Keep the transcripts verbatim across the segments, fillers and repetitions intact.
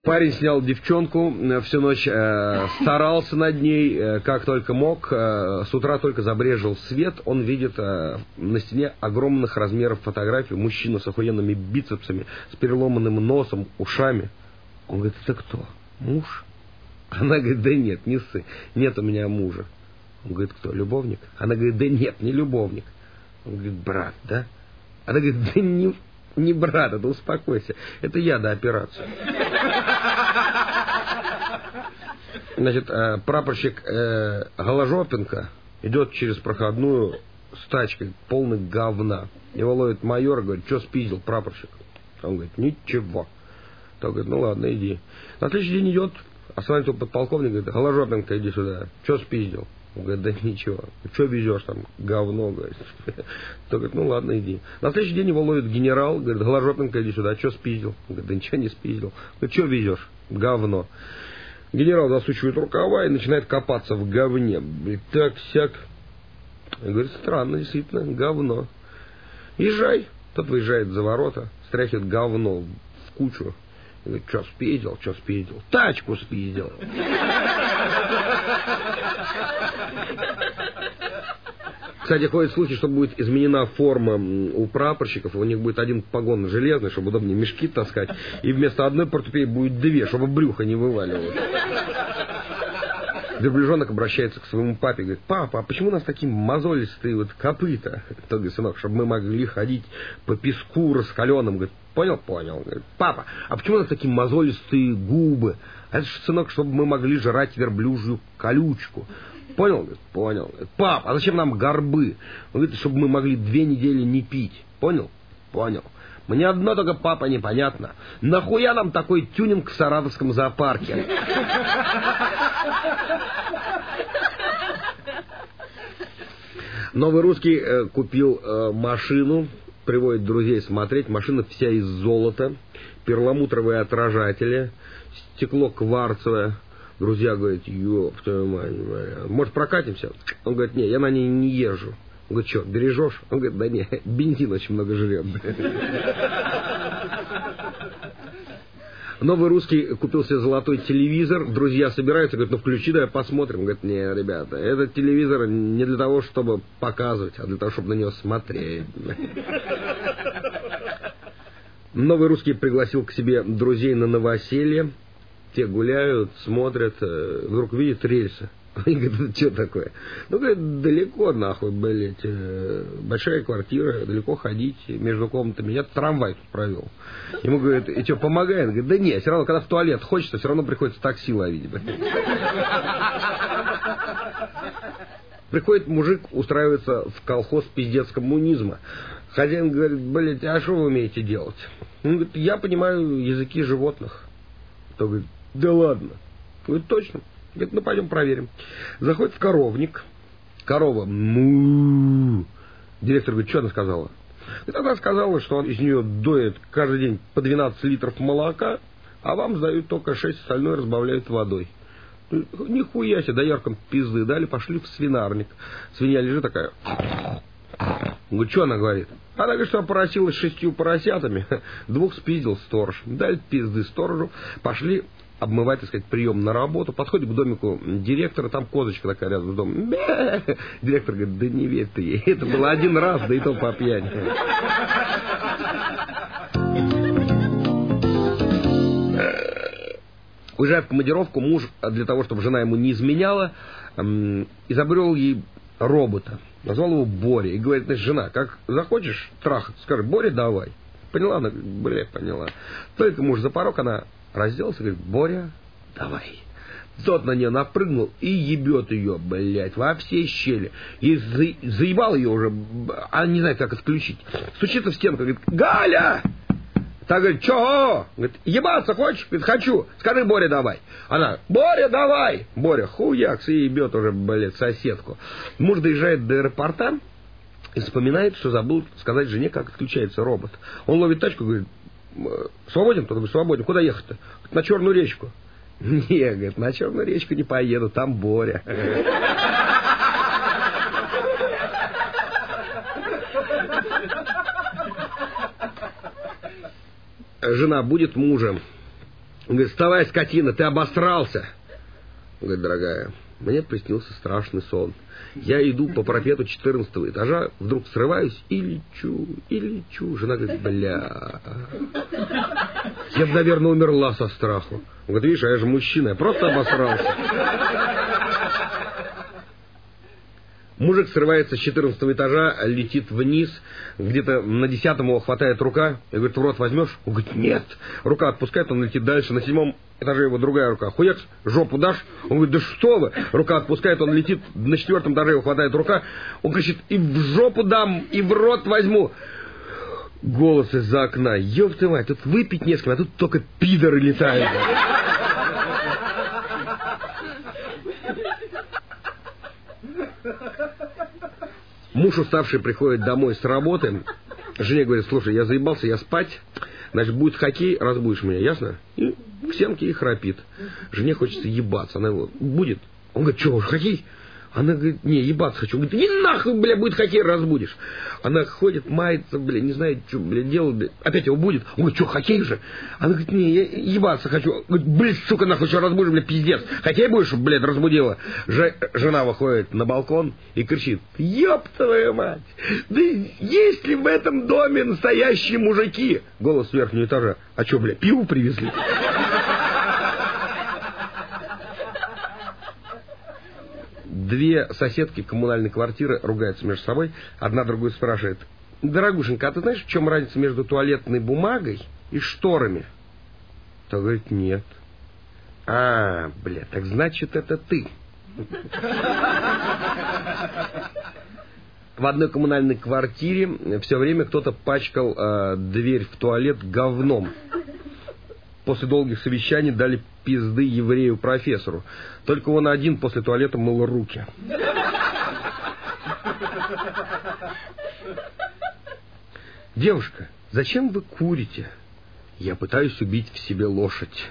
Парень снял девчонку, всю ночь э, старался над ней, э, как только мог. Э, с утра только забрежил свет, он видит э, на стене огромных размеров фотографию мужчину с охуенными бицепсами, с переломанным носом, ушами. Он говорит, это кто? Муж? Она говорит, да нет, не ссы, нет у меня мужа. Он говорит, кто, любовник? Она говорит, да нет, не любовник. Он говорит, брат, да? Она говорит, да не, не брат, это успокойся, это я до операции. Значит, прапорщик э, Голожопенко идет через проходную с тачкой полной говна. Его ловит майор и говорит, что спиздил, прапорщик? Он говорит, ничего. Тот говорит, ну ладно, иди. На следующий день идет, останавливается подполковник, говорит, Голожопенко, иди сюда. Что спиздил? Он говорит, да ничего. Что везешь там? Говно, говорит. Тот говорит, ну ладно, иди. На следующий день его ловит генерал, говорит, Голожопенко, иди сюда. Что спиздил? Он говорит, да ничего не спиздил. Говорит, что везешь? Говно. Генерал засучивает рукава и начинает копаться в говне. И так-сяк. И говорит, странно, действительно, говно. Езжай. Тот выезжает за ворота, стряхивает говно в кучу. И говорит, что спиздил, что спиздил? Тачку спиздил. Кстати, ходит случай, что будет изменена форма у прапорщиков, у них будет один погон железный, чтобы удобнее мешки таскать, и вместо одной портупеи будет две, чтобы брюхо не вываливалось. Верблюжонок обращается к своему папе, говорит, папа, а почему у нас такие мозолистые вот копыта? Тот говорит, сынок, чтобы мы могли ходить по песку раскаленным. Говорит, понял, понял. Говорит, папа, а почему у нас такие мозолистые губы? А это же, сынок, чтобы мы могли жрать верблюжью колючку. Понял? Говорит, понял. Говорит, пап, а зачем нам горбы? Он говорит, чтобы мы могли две недели не пить. Понял? Понял. Мне одно только, папа, непонятно. Нахуя нам такой тюнинг в Саратовском зоопарке? Новый русский э, купил э, машину, приводит друзей смотреть. Машина вся из золота, перламутровые отражатели, стекло кварцевое. Друзья говорят, ёб твою мать, может прокатимся? Он говорит, не, я на ней не езжу. Он говорит, что, бережешь? Он говорит, да не, бензин очень много жрет. Новый русский купил себе золотой телевизор. Друзья собираются, говорят, ну включи, давай посмотрим. Говорит, не, ребята, этот телевизор не для того, чтобы показывать, а для того, чтобы на него смотреть. Новый русский пригласил к себе друзей на новоселье. Те гуляют, смотрят, вдруг видят рельсы. Они говорят, что такое? Ну, говорят, далеко, нахуй, блядь, большая квартира, далеко ходить между комнатами. Я трамвай тут провел. Ему говорят, и что, помогает? Он говорит, да нет, все равно, когда в туалет хочется, все равно приходится такси ловить, блядь. Приходит мужик, устраивается в колхоз пиздец коммунизма. Хозяин говорит, блядь, а что вы умеете делать? Он говорит, я понимаю языки животных. Тот говорит, да ладно. Он говорит, точно. Говорит, ну пойдем проверим. Заходит в коровник. Корова. Му. Директор говорит, что она сказала? Говорит, она сказала, что он из нее доет каждый день по двенадцать литров молока, а вам сдают только шесть, остальное разбавляют водой. Нихуя себе, дояркам пизды дали, пошли в свинарник. Свинья лежит такая. Говорит, что она говорит? Она говорит, что поросилась шестью поросятами, двух спиздил сторож. Дали пизды сторожу, пошли обмывать, так сказать, прием на работу. Подходит к домику директора, там козочка такая рядом с домом. Бе! Директор говорит, да не верь ты ей, это было один раз, да и то по пьяни. Уезжая в командировку, муж, для того, чтобы жена ему не изменяла, изобрел ей робота. Назвал его Боря. И говорит, значит, жена, как захочешь трахать, скажи, Боря, давай. Поняла? Она говорит, бля, поняла. Только муж за порог, она разделась и говорит, Боря, давай. Тот на нее напрыгнул и ебет ее, блядь, во все щели. И за... заебал ее уже, она не знает, как отключить. Стучится в стенку, говорит, Галя! Так говорит, чего? Говорит, ебаться хочешь? Говорит, хочу. Скажи, Боря, давай. Она, Боря, давай. Боря, хуякс, и ебет уже, блядь, соседку. Муж доезжает до аэропорта и вспоминает, что забыл сказать жене, как отключается робот. Он ловит тачку, говорит, свободен? Тот говорит, свободен. Куда ехать-то? На Черную речку. Не, говорит, на Черную речку не поеду, там Боря. Жена будет мужа Он говорит, вставай, скотина, ты обосрался. Он говорит, дорогая, мне приснился страшный сон. Я иду по парапету четырнадцатого этажа, вдруг срываюсь и лечу, и лечу. Жена говорит, бля, я бы, наверное, умерла со страху. Он говорит, видишь, а я же мужчина, я просто обосрался. Мужик срывается с четырнадцатого этажа, летит вниз, где-то на десятом его хватает рука, и говорит, в рот возьмешь? Он говорит, нет. Рука отпускает, он летит дальше, на седьмом этаже его другая рука. Хуякс, жопу дашь? Он говорит, да что вы? Рука отпускает, он летит, на четвертом этаже его хватает рука, он кричит, и в жопу дам, и в рот возьму. Голос из-за окна, ёб ты мать, тут выпить не с кем, а тут только пидоры летают. Муж уставший приходит домой с работы. Жене говорит, слушай, я заебался, я спать. Значит, будет хоккей, разбудишь меня, ясно? И к стенке и храпит. Жене хочется ебаться. Она его, будет? Он говорит, что, уже хоккей? Она говорит, не, ебаться хочу. Он говорит, не нахуй, бля, будет хоккей, разбудишь. Она ходит, мается, бля, не знает, что, бля, делать, бля. Опять его будет. Он говорит, что, хоккей же? Она говорит, не, я ебаться хочу. Говорит, блядь, сука, нахуй, что разбудишь, бля, пиздец. Хоккей будешь, блядь, разбудила. Ж... Жена выходит на балкон и кричит, ёб твою мать, да есть ли в этом доме настоящие мужики? Голос с верхнего этажа. А что, бля, пиво привезли? Две соседки коммунальной квартиры ругаются между собой. Одна другую спрашивает, дорогушенька, а ты знаешь, в чем разница между туалетной бумагой и шторами? Та говорит, нет. А, бля, так значит, это ты. В одной коммунальной квартире все время кто-то пачкал э, дверь в туалет говном. После долгих совещаний дали пизды еврею-профессору. Только он один после туалета мыл руки. Девушка, зачем вы курите? Я пытаюсь убить в себе лошадь.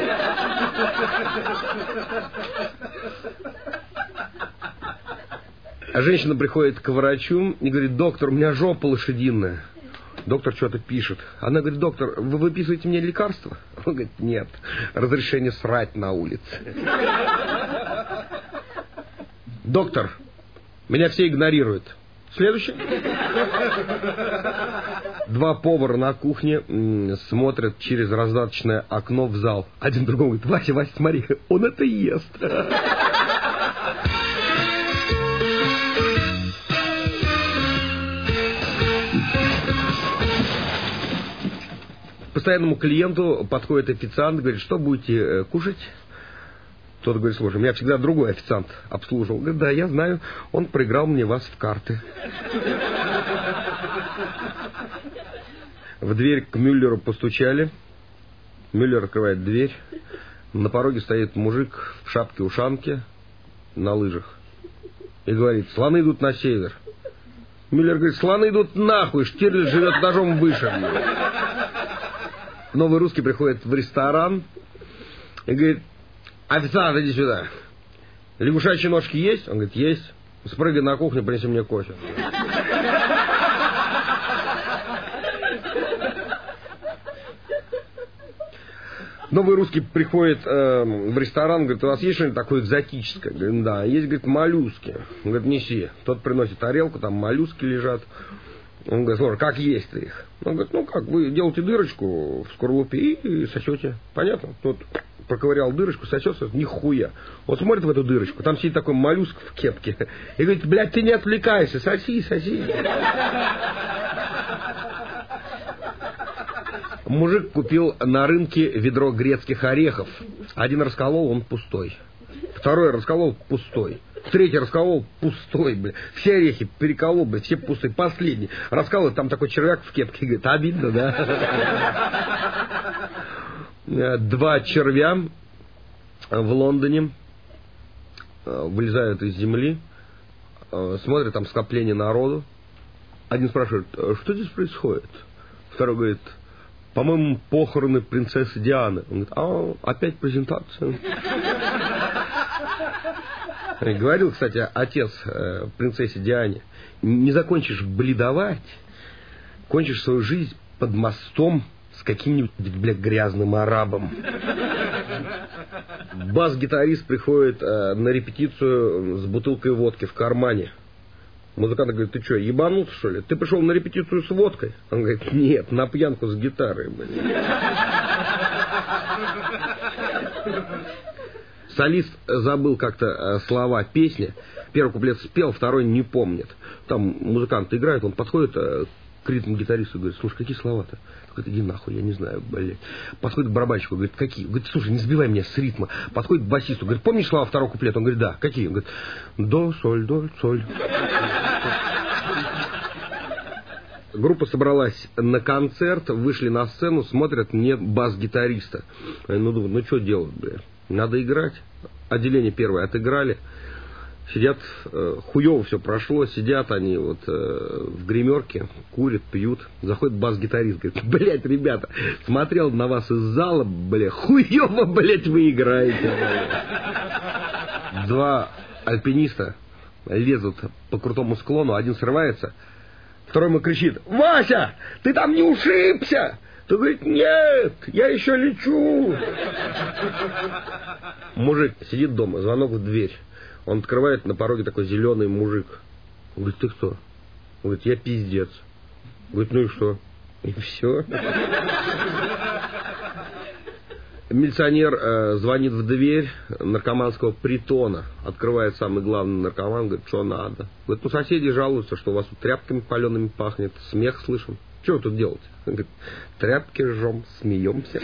А женщина приходит к врачу и говорит, доктор, у меня жопа лошадиная. Доктор что-то пишет. Она говорит, доктор, вы выписываете мне лекарства? Он говорит, нет, разрешение срать на улице. Доктор, меня все игнорируют. Следующий. Два повара на кухне м- смотрят через раздаточное окно в зал. Один другому говорит, Вася, Вася, смотри, он это ест. Постоянному клиенту подходит официант, говорит, что будете кушать? Тот говорит, слушай, меня всегда другой официант обслуживал. Говорит, да, я знаю, он проиграл мне вас в карты. В дверь к Мюллеру постучали. Мюллер открывает дверь. На пороге стоит мужик в шапке-ушанке на лыжах. И говорит, слоны идут на север. Мюллер говорит, слоны идут нахуй, Штирлиц живет этажом выше. Новый русский приходит в ресторан и говорит, официант, иди сюда. Лягушачьи ножки есть? Он говорит, есть. Спрыгай на кухню, принеси мне кофе. Новый русский приходит э, в ресторан, говорит, у вас есть что-нибудь такое экзотическое? Говорит, да, есть, говорит, моллюски. Он говорит, неси. Тот приносит тарелку, там моллюски лежат. Он говорит, слушай, как есть их? Он говорит, ну как, вы делаете дырочку в скорлупе и сосете. Понятно? Тот проковырял дырочку, сосется, нихуя. Он смотрит в эту дырочку, там сидит такой моллюск в кепке. И говорит, блядь, ты не отвлекайся, соси, соси. Мужик купил на рынке ведро грецких орехов. Один расколол, он пустой. Второй расколол, пустой. Третий расколол, пустой, бля. Все орехи переколол, бля, все пустые. Последний расколол, там такой червяк в кепке. Говорит, обидно, да? Два червя в Лондоне вылезают из земли, смотрят, там скопление народу. Один спрашивает, что здесь происходит? Второй говорит, по-моему, похороны принцессы Дианы. Он говорит, а, опять презентация. Говорил, кстати, отец э, принцессе Диане, не закончишь бледовать, кончишь свою жизнь под мостом с каким-нибудь, бля, грязным арабом. Бас-гитарист приходит э, на репетицию с бутылкой водки в кармане. Музыкант говорит: ты что, ебанулся, что ли? Ты пришел на репетицию с водкой? Он говорит: нет, на пьянку с гитарой, блин. Солист забыл как-то слова песни. Первый куплет спел, второй не помнит. Там музыкант играет, он подходит к ритм-гитаристу и говорит: слушай, какие слова-то? Он говорит: иди нахуй, я не знаю, блядь. Подходит к барабанщику, говорит: какие? Говорит: слушай, не сбивай меня с ритма. Подходит к басисту, говорит: помнишь слова второго куплета? Он говорит: да. Какие? Он говорит: до, соль, до, соль. Группа собралась на концерт, вышли на сцену, смотрят, нет бас-гитариста. Ну, думают, ну что делать, блядь? Надо играть. Отделение первое отыграли. Сидят, э, хуёво все прошло, сидят они вот э, в гримерке, курят, пьют. Заходит бас-гитарист, говорит: блядь, ребята, смотрел на вас из зала, блядь, хуёво, блядь, вы играете. Блядь. Два альпиниста лезут по крутому склону, один срывается, второй ему кричит: Вася, ты там не ушибся? Ты говорит: нет, я еще лечу. Мужик сидит дома, звонок в дверь. Он открывает, на пороге такой зеленый мужик. Он говорит: ты кто? Он говорит: я пиздец. Говорит: ну и что? И все. Милиционер э, звонит в дверь наркоманского притона. Открывает самый главный наркоман, говорит: что надо? Говорит: ну соседи жалуются, что у вас тут тряпками палеными пахнет, смех слышим. Что вы тут делаете? Он говорит: тряпки жжем, смеемся.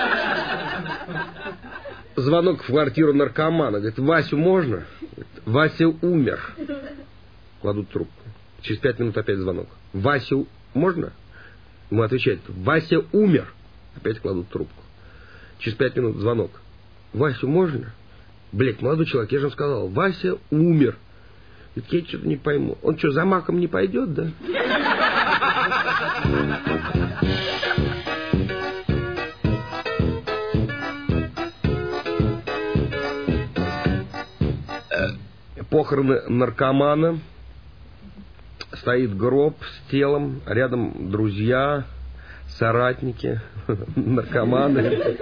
Звонок в квартиру наркомана. Говорит: Васю можно? Говорит: Вася умер. Кладут трубку. Через пять минут опять звонок. Васю можно? Ему отвечает: Вася умер. Опять кладут трубку. Через пять минут звонок. Васю можно? Блять, молодой человек, я же вам сказал, Вася умер. Говорит: я что-то не пойму. Он что, за маком не пойдет, да? Похороны наркомана. Стоит гроб с телом, рядом друзья, соратники, наркоманы.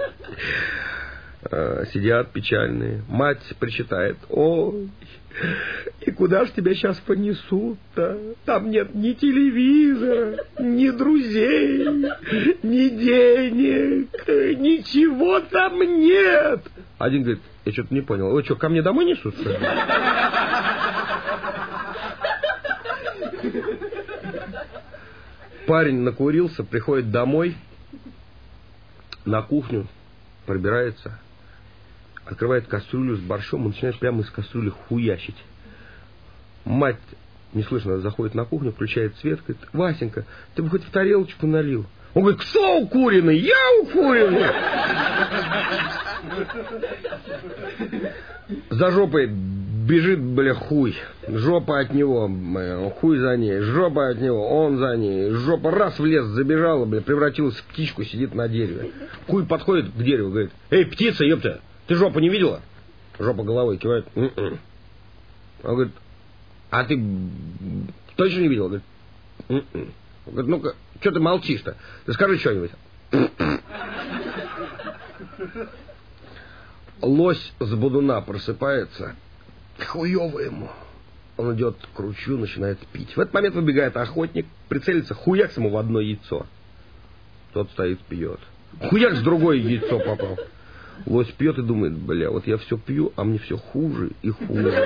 Сидят печальные. Мать причитает: ой, и куда ж тебя сейчас понесут-то? Там нет ни телевизора, ни друзей, ни денег, ничего там нет. Один говорит: я что-то не понял, вы что, ко мне домой несут, что ли? Парень накурился, приходит домой, на кухню, пробирается, открывает кастрюлю с борщом и начинает прямо из кастрюли хуячить. Мать, неслышно, заходит на кухню, включает свет, говорит: Васенька, ты бы хоть в тарелочку налил. Он говорит: кто укуренный? Я укуренный. За жопой бежит, бля, хуй. Жопа от него, бля, хуй за ней. Жопа от него, он за ней. Жопа раз в лес забежала, бля, превратилась в птичку, сидит на дереве. Хуй подходит к дереву, говорит: эй, птица, ёпта, ты жопу не видела? Жопа головой кивает: м-м. Он говорит: а ты точно не видел? Говорит: м-м. Он говорит: ну-ка, что ты молчишь-то? Ты скажи что-нибудь. Лось с бодуна просыпается. Хуёво ему. Он идет к ручью, начинает пить. В этот момент выбегает охотник, прицелится, хуякс ему в одно яйцо. Тот стоит, пьет. Хуякс в другое яйцо попал. Лось пьет и думает: бля, вот я все пью, а мне все хуже и хуже.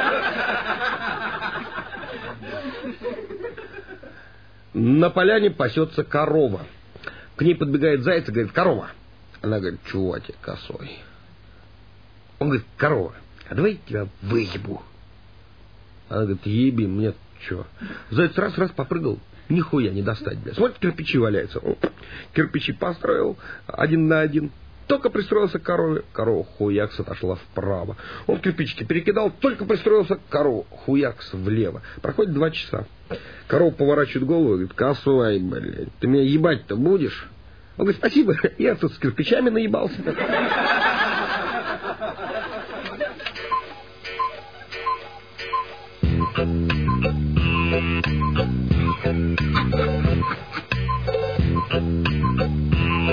На поляне пасется корова. К ней подбегает заяц и говорит: корова. Она говорит: чего тебе косой? Он говорит: корова, а давай тебя выебу. Она говорит: еби, мне что? Заяц раз-раз попрыгал, нихуя не достать, бля. Смотрит, кирпичи валяются. Кирпичи построил один на один. Только пристроился к корове, корова хуякс отошла вправо. Он кирпичики перекидал, только пристроился к корове, хуякс влево. Проходит два часа. Корова поворачивает голову и говорит: косой, блядь, ты меня ебать-то будешь? Он говорит: спасибо, я тут с кирпичами наебался. Thank you.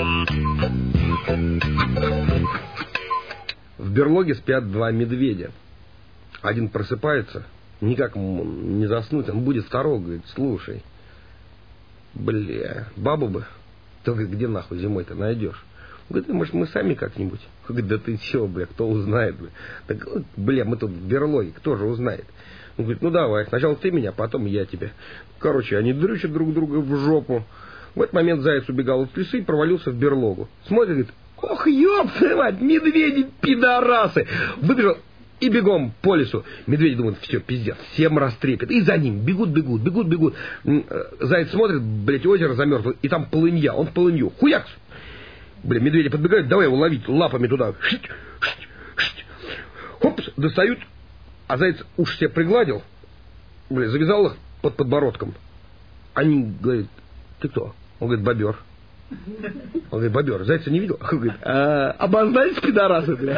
В берлоге спят два медведя. Один просыпается, никак не заснуть, он будет второго, говорит, слушай, бля, бабу бы, ты, говорит, где нахуй зимой-то найдешь? Он говорит, может, мы сами как-нибудь? Он говорит, да ты чего, бля, кто узнает, бля? Так, бля, мы тут в берлоге, кто же узнает? Он говорит, ну давай, сначала ты меня, потом я тебя. Короче, они дрючат друг друга в жопу. В этот момент заяц убегал от лисы и провалился в берлогу. Смотрит, говорит, ох, ёпта мать, медведи, пидорасы. Выбежал и бегом по лесу. Медведи думают, все, пиздец, всем растрепет. И за ним бегут, бегут, бегут, бегут. Заяц смотрит, блядь, озеро замерзло, и там полынья, он в полынью. Хуякс! Бля, медведи подбегают, давай его ловить лапами туда. Шить, шить, шить. Хопс, достают, а заяц уж себе пригладил, бля, завязал их под подбородком. Они говорят, ты кто? Он говорит, бобер. Он говорит, бобер, зайца не видел? Он говорит, а, обознались пидорасы, бля.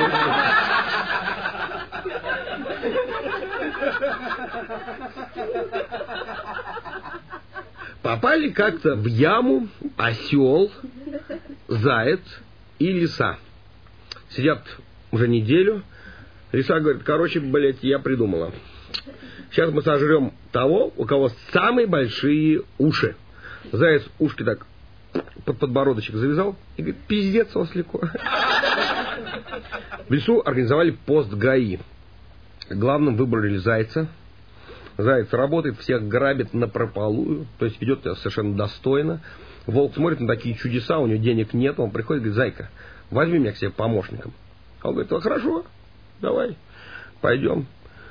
Попали как-то в яму осел, заяц и лиса. Сидят уже неделю. Лиса говорит, короче, блядь, я придумала. Сейчас мы сожрем того, у кого самые большие уши. Заяц ушки так под подбородочек завязал и говорит, пиздец, ослику. В лесу организовали пост ГАИ. Главным выбрали зайца. Заяц работает, всех грабит напропалую, то есть ведет себя совершенно достойно. Волк смотрит на такие чудеса, у него денег нет, он приходит и говорит, зайка, возьми меня к себе помощником. Он говорит, ну хорошо, давай, пойдем.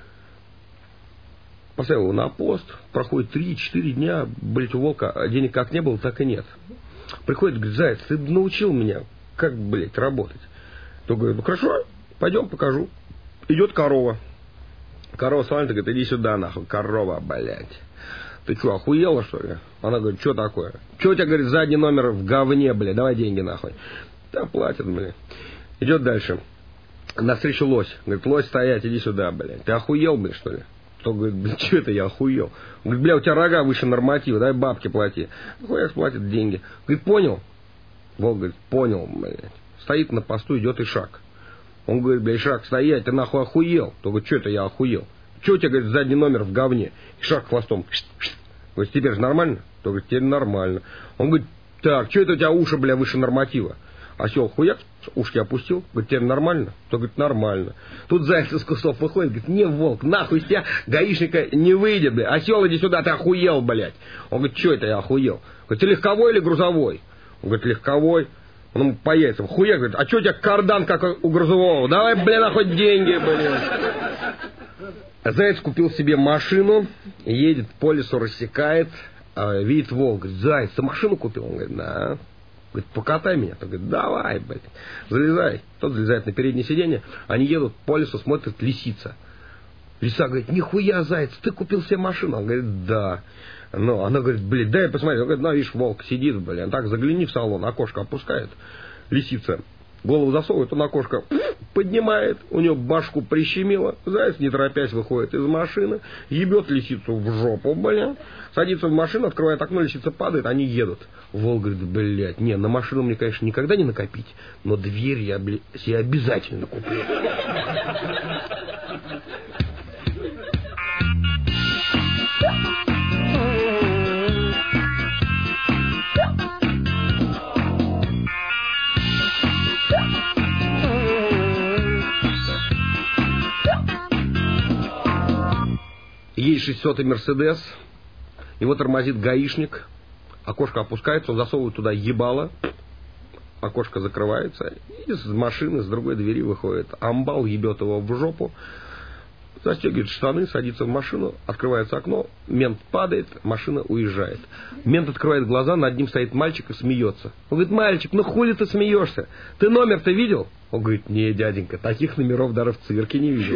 Поставил его на пост, проходит три-четыре дня, блядь, у волка денег как не было, так и нет. Приходит, говорит, заяц, ты научил меня, как, блядь, работать. То говорит, ну хорошо, пойдем, покажу. Идет корова. Корова смотрит, говорит, иди сюда, нахуй, корова, блядь. Ты что, охуела, что ли? Она говорит, что такое? Что у тебя, говорит, задний номер в говне, блядь, давай деньги, нахуй. Да, платят, блядь. Идет дальше. Навстречу лось. Говорит, лось, стоять, иди сюда, блядь. Ты охуел, блядь, что ли? Кто говорит, блядь, что это я охуел? Он говорит, бля, у тебя рога выше норматива, дай бабки плати. Хуяк платит деньги. Говорит, понял? Волк говорит, понял, блядь. Стоит на посту, идет Ишак. Он говорит, бля, Ишак, стоять, ты нахуй охуел. То говорит, что это я охуел? Что у тебя, говорит, задний номер в говне? Ишак хвостом. Говорит, теперь же нормально? То говорит, теперь нормально. Он говорит, так, что это у тебя уши, бля, выше норматива? Осел хуяк, ушки опустил, говорит, теперь нормально? То говорит, нормально. Тут заяц из кустов выходит, говорит, не, волк, нахуй из тебя гаишника не выйдет, бля. Осел, иди сюда, ты охуел, блядь. Он говорит, что это я охуел? Говорит, ты легковой или грузовой? Он говорит, легковой. Он ему по яйцам. Хуяк, говорит, а что у тебя кардан, как у грузового? Давай, бля, нахуй деньги, блин. Заяц купил себе машину, едет по лесу, рассекает, видит волк, говорит, заяц, ты машину купил? Он говорит, да. Говорит, покатай меня. Тот говорит, давай, блядь, залезай. Тот залезает на переднее сиденье, они едут по лесу, смотрят, лисица. Лиса говорит, нихуя, заяц, ты купил себе машину? Он говорит, да. Ну, она говорит, блядь, дай посмотреть. Он говорит, ну, видишь, волк сидит, блядь, так, загляни в салон, окошко опускает. Лисица голову засовывает, он окошко поднимает, у него башку прищемило, заяц, не торопясь, выходит из машины, ебет лисицу в жопу, блядь, садится в машину, открывает окно, лисица падает, они едут. Волк говорит, блядь, не, на машину мне, конечно, никогда не накопить, но дверь я, блядь, себе обязательно куплю. Есть шестисотый Мерседес, его тормозит гаишник, окошко опускается, он засовывает туда ебало, окошко закрывается, и из машины, с другой двери выходит амбал, ебет его в жопу, застегивает штаны, садится в машину, открывается окно, мент падает, машина уезжает. Мент открывает глаза, над ним стоит мальчик и смеется. Он говорит, мальчик, ну хули ты смеешься? Ты номер-то видел? Он говорит, не, дяденька, таких номеров даже в цирке не видел.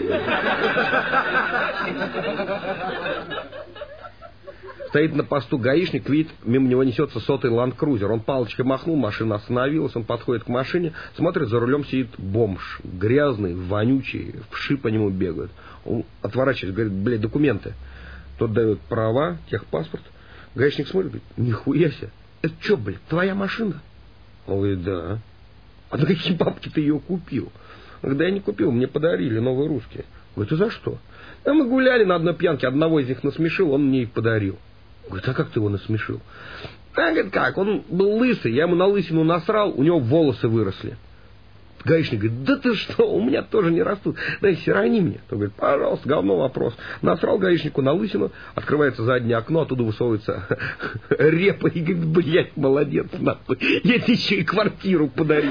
Стоит на посту гаишник, видит, мимо него несется сотый ланд-крузер. Он палочкой махнул, машина остановилась, он подходит к машине, смотрит, за рулем сидит бомж, грязный, вонючий, вши по нему бегают. Он отворачивается, говорит, блядь, документы. Тот дает права, техпаспорт. Гаишник смотрит, говорит, нихуя себе, это что, блядь, твоя машина? Он говорит, да. А на какие бабки ты ее купил? Он говорит, да я не купил, мне подарили новые русские. Говорит, и за что? А мы гуляли на одной пьянке, одного из них насмешил, он мне их подарил. Говорит, а как ты его насмешил? А, говорит, как? Он был лысый, я ему на лысину насрал, у него волосы выросли. Гаишник говорит, да ты что, у меня тоже не растут, дай херани мне. Он говорит, пожалуйста, говно вопрос. Насрал гаишнику на лысину, открывается заднее окно, оттуда высовывается репа и говорит, блядь, молодец, нахуй, я тебе еще и квартиру подарил.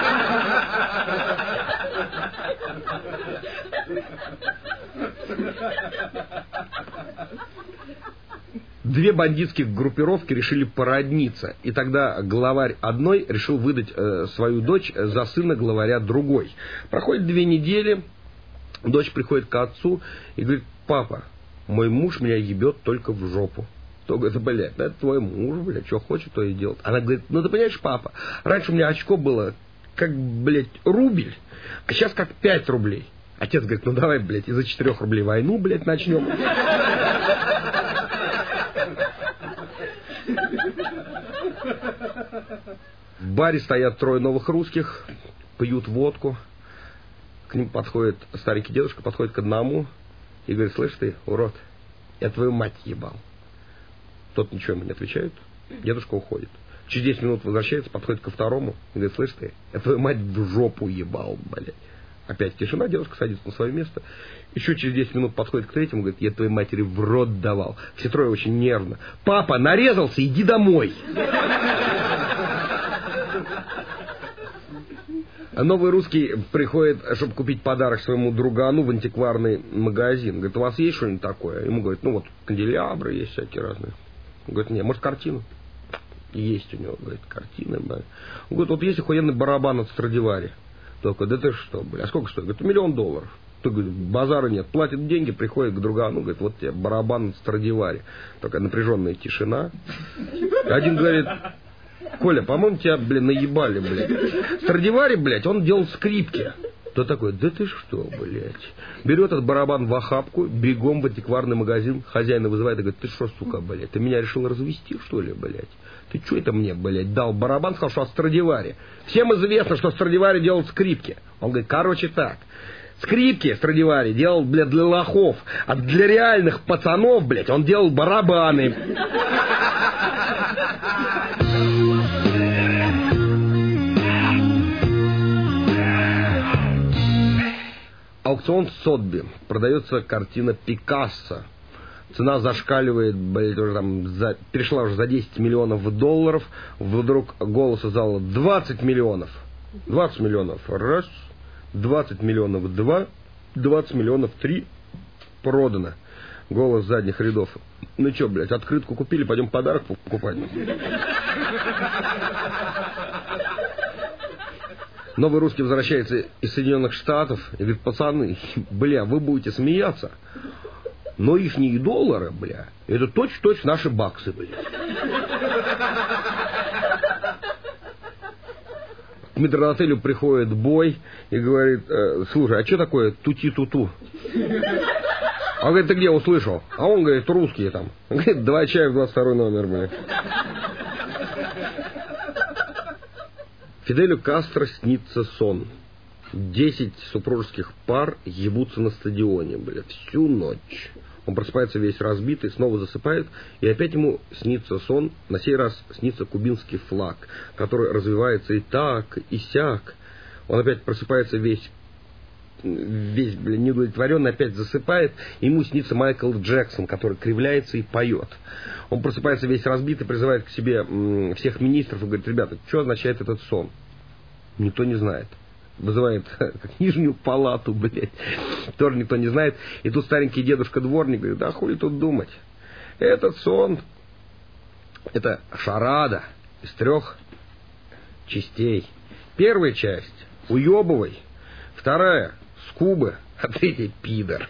Две бандитских группировки решили породниться, и тогда главарь одной решил выдать э, свою дочь за сына главаря другой. Проходит две недели, дочь приходит к отцу и говорит, папа, мой муж меня ебет только в жопу. То говорит, блядь, это твой муж, блядь, что хочет, то и делает. Она говорит, ну ты понимаешь, папа, раньше у меня очко было как, блядь, рубль, а сейчас как пять рублей. Отец говорит, ну давай, блядь, из-за четырех рублей войну, блядь, начнем. В баре стоят трое новых русских, пьют водку. К ним подходит старенький дедушка, подходит к одному и говорит, слышь ты, урод, я твою мать ебал. Тот ничего ему не отвечает, дедушка уходит. Через десять минут возвращается, подходит ко второму и говорит, слышь ты, я твою мать в жопу ебал, блядь. Опять тишина, дедушка садится на свое место. Еще через десять минут подходит к третьему, говорит, я твоей матери в рот давал. Все трое очень нервно. Папа, нарезался, иди домой. А новый русский приходит, чтобы купить подарок своему другану в антикварный магазин. Говорит, у вас есть что-нибудь такое? Ему говорит, ну вот канделябры есть всякие разные. Он говорит, нет, может картину? Есть у него, говорит, картина. Да. Он говорит, вот есть охуенный барабан от Страдивари. Только, да ты что, бля, а сколько стоит? Говорит, миллион долларов. Ты, говорит, базара нет. Платит деньги, приходит к другану, говорит, вот тебе барабан от Страдивари. Такая напряженная тишина. Один говорит, Коля, по-моему, тебя, блин, наебали, блядь. Страдивари, блядь, он делал скрипки. Тот такой, да ты что, блядь. Берет этот барабан в охапку, бегом в антикварный магазин, хозяина вызывает и говорит, ты что, сука, блядь, ты меня решил развести, что ли, блядь? Ты что это мне, блядь, дал барабан, сказал, что от Страдивари. Всем известно, что Страдивари делал скрипки. Он говорит, короче так, скрипки Страдивари делал, блядь, для лохов, а для реальных пацанов, блядь, он делал барабаны. Аукцион в Сотби. Продается картина Пикассо. Цена зашкаливает, блядь, уже там за, перешла уже за десять миллионов долларов. Вдруг голос из зала двадцать миллионов. двадцать миллионов раз, двадцать миллионов два, двадцать миллионов три. Продано. Голос задних рядов. Ну что, блядь, открытку купили, пойдем подарок покупать. Новый русский возвращается из Соединенных Штатов и говорит, пацаны, бля, вы будете смеяться, но ихние доллары, бля, это точь-в-точь наши баксы, бля. К метрдотелю приходит бой и говорит, э, слушай, а что такое тути-туту? А он говорит, ты где услышал? А он говорит, русские там. Он говорит, два чая в двадцать второй номер, бля. Фиделю Кастро снится сон. Десять супружеских пар ебутся на стадионе, блядь, всю ночь. Он просыпается весь разбитый, снова засыпает, и опять ему снится сон. На сей раз снится кубинский флаг, который развивается и так, и сяк. Он опять просыпается весь, весь, блядь, неудовлетворенный, опять засыпает. Ему снится Майкл Джексон, который кривляется и поет. Он просыпается весь разбитый, призывает к себе м, всех министров и говорит, ребята, что означает этот сон? Никто не знает. Вызывает нижнюю палату, блядь. Тоже никто не знает. И тут старенький дедушка-дворник говорит, да хули тут думать. Этот сон, это шарада из трех частей. Первая часть уебывай, вторая скубы, а третья пидор.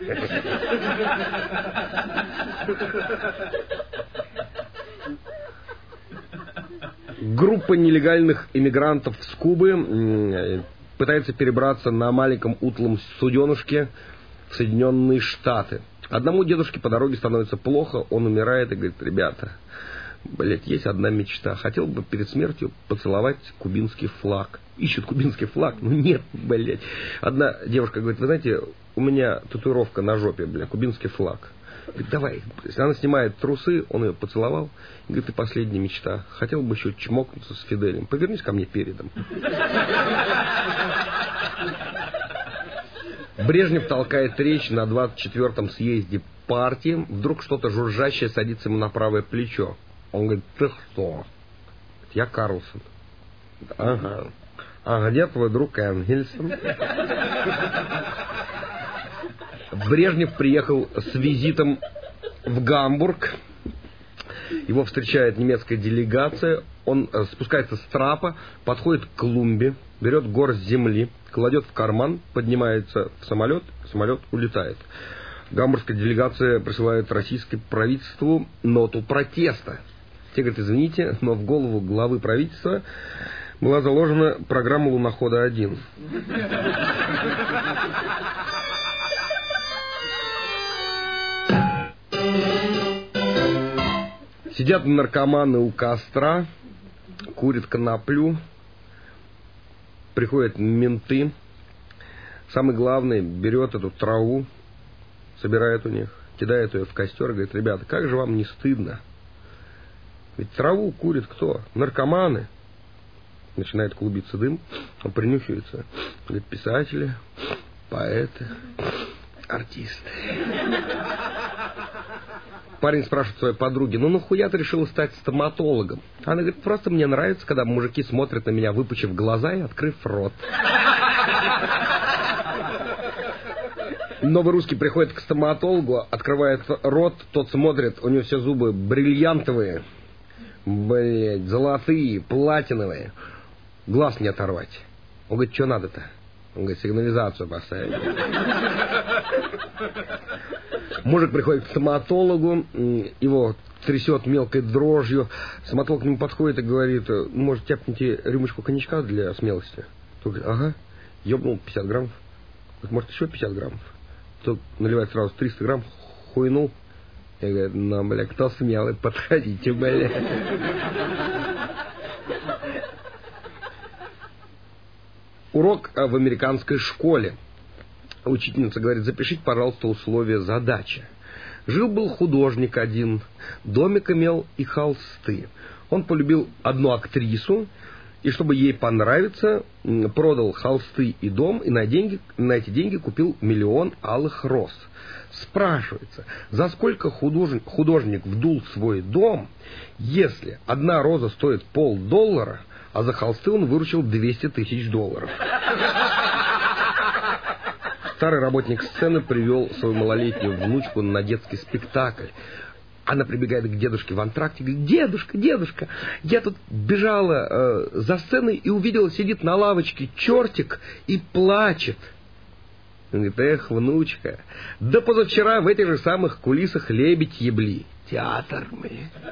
Группа нелегальных иммигрантов с Кубы пытается перебраться на маленьком утлом суденышке в Соединенные Штаты. Одному дедушке по дороге становится плохо, он умирает и говорит, ребята, Блять, есть одна мечта. Хотел бы перед смертью поцеловать кубинский флаг. Ищут кубинский флаг, ну нет, блять. Одна девушка говорит, вы знаете, у меня татуировка на жопе, блядь, кубинский флаг. Говорит, давай. Она снимает трусы, он ее поцеловал. И говорит, и последняя мечта. Хотел бы еще чмокнуться с Фиделем. Повернись ко мне передом. Брежнев толкает речь на двадцать четвёртом съезде партии. Вдруг что-то жужжащее садится ему на правое плечо. Он говорит, ты кто? Я Карлсон. Ага. А где твой друг Энгельсон? Брежнев приехал с визитом в Гамбург. Его встречает немецкая делегация. Он спускается с трапа, подходит к клумбе, берет горсть земли, кладет в карман, поднимается в самолет, самолет улетает. Гамбургская делегация присылает российскому правительству ноту протеста. Те говорят, извините, но в голову главы правительства была заложена программа «Лунохода один». Сидят наркоманы у костра, курят коноплю, приходят менты. Самый главный берет эту траву, собирает у них, кидает ее в костер и говорит, ребята, как же вам не стыдно? Ведь траву курит кто? Наркоманы. Начинает клубиться дым, он принюхивается. Говорит, писатели, поэты, артисты. Парень спрашивает своей подруги, ну нахуя ты решила стать стоматологом? Она говорит, просто мне нравится, когда мужики смотрят на меня, выпучив глаза и открыв рот. Новый русский приходит к стоматологу, открывает рот, тот смотрит, у него все зубы бриллиантовые, блять, золотые, платиновые. Глаз не оторвать. Он говорит, что надо-то? Он говорит, сигнализацию поставить. Мужик приходит к стоматологу, его трясет мелкой дрожью. Стоматолог к нему подходит и говорит, может, тяпните рюмочку коньячка для смелости? Тот говорит, ага, ёбнул пятьдесят граммов. Говорит, может, еще пятьдесят граммов? Тот наливает сразу триста грамм, хуйнул. Я говорю, ну, бля, кто смелый, подходите, бля. Урок в американской школе. Учительница говорит, запишите, пожалуйста, условия задачи. Жил-был художник один, домик имел и холсты. Он полюбил одну актрису, и чтобы ей понравиться, продал холсты и дом, и на, деньги, на эти деньги купил миллион алых роз. Спрашивается, за сколько художник, художник вдул свой дом, если одна роза стоит полдоллара, а за холсты он выручил двести тысяч долларов. Старый работник сцены привел свою малолетнюю внучку на детский спектакль. Она прибегает к дедушке в антракте и говорит, дедушка, дедушка, я тут бежала э, за сценой и увидела, сидит на лавочке чертик и плачет. Он говорит, эх, внучка, да позавчера в этих же самых кулисах лебедь ебли. Театр мы.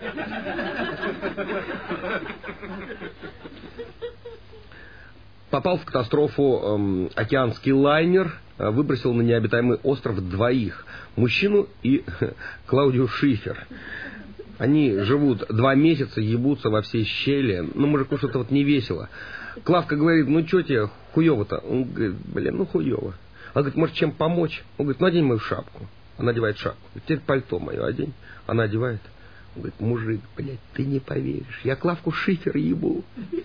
Попал в катастрофу эм, океанский лайнер, э, выбросил на необитаемый остров двоих. Мужчину и э, Клаудию Шифер. Они живут два месяца, ебутся во все щели. Ну, мужику что-то вот не весело. Клавка говорит, ну, что тебе хуёво-то? Он говорит, блин, ну, хуёво. Она говорит, может, чем помочь? Он говорит, ну, одень мою шапку. Она надевает шапку. Теперь пальто мое одень. Она одевает. Он говорит, мужик, блядь, ты не поверишь. Я Клавку Шифер ебу.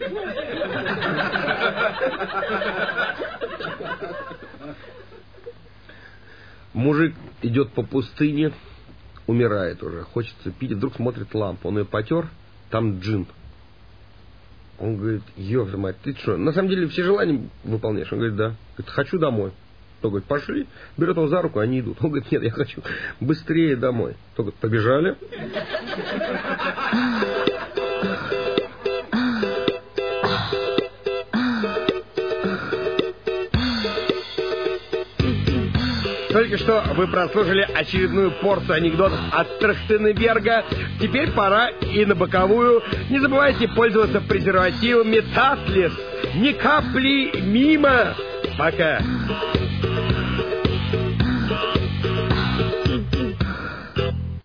Мужик идет по пустыне, умирает уже, хочется пить, вдруг смотрит лампу. Он ее потер, там джин. Он говорит, ёпта мать, ты что, на самом деле все желания выполняешь? Он говорит, да. Говорит, хочу домой. Он говорит, пошли. Берет его за руку, они идут. Он говорит, нет, я хочу быстрее домой. Он говорит, побежали. Только что вы прослушали очередную порцию анекдотов от Трахтенберга. Теперь пора и на боковую. Не забывайте пользоваться презервативами Татлис. Ни капли мимо. Пока.